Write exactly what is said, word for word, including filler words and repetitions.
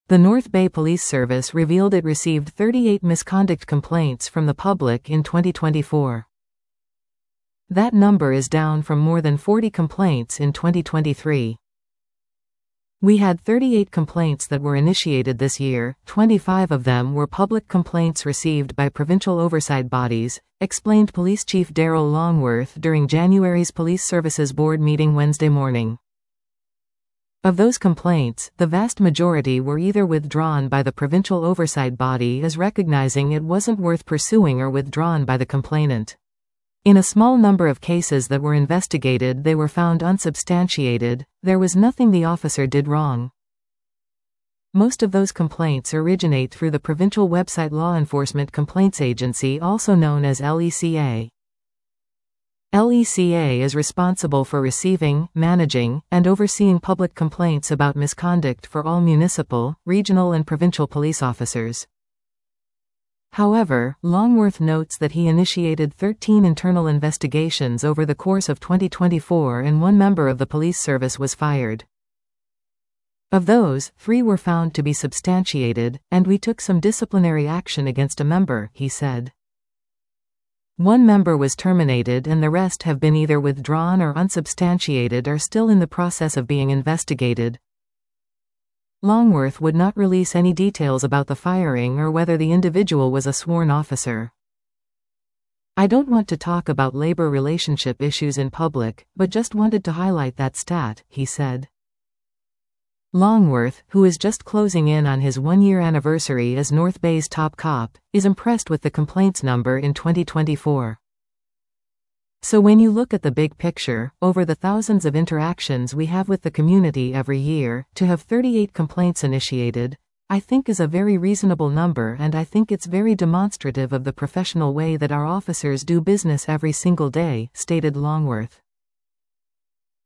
The North Bay Police Service revealed it received thirty-eight misconduct complaints from the public in twenty twenty-four. That number is down from more than forty complaints in twenty twenty-three. We had thirty-eight complaints that were initiated this year, twenty-five of them were public complaints received by provincial oversight bodies, explained Police Chief Daryl Longworth during January's Police Services Board meeting Wednesday morning. Of those complaints, the vast majority were either withdrawn by the provincial oversight body as recognizing it wasn't worth pursuing or withdrawn by the complainant. In a small number of cases that were investigated, they were found unsubstantiated. There was nothing the officer did wrong. Most of those complaints originate through the provincial website Law Enforcement Complaints Agency, also known as L E C A. L E C A is responsible for receiving, managing, and overseeing public complaints about misconduct for all municipal, regional and provincial police officers. However, Longworth notes that he initiated thirteen internal investigations over the course of twenty twenty-four and one member of the police service was fired. Of those, three were found to be substantiated, and we took some disciplinary action against a member, he said. One member was terminated and the rest have been either withdrawn or unsubstantiated or still in the process of being investigated. Longworth would not release any details about the firing or whether the individual was a sworn officer. I don't want to talk about labor relationship issues in public, but just wanted to highlight that stat, he said. Longworth, who is just closing in on his one-year anniversary as North Bay's top cop, is impressed with the complaints number in twenty twenty-four. So when you look at the big picture, over the thousands of interactions we have with the community every year, to have thirty-eight complaints initiated, I think is a very reasonable number, and I think it's very demonstrative of the professional way that our officers do business every single day, stated Longworth.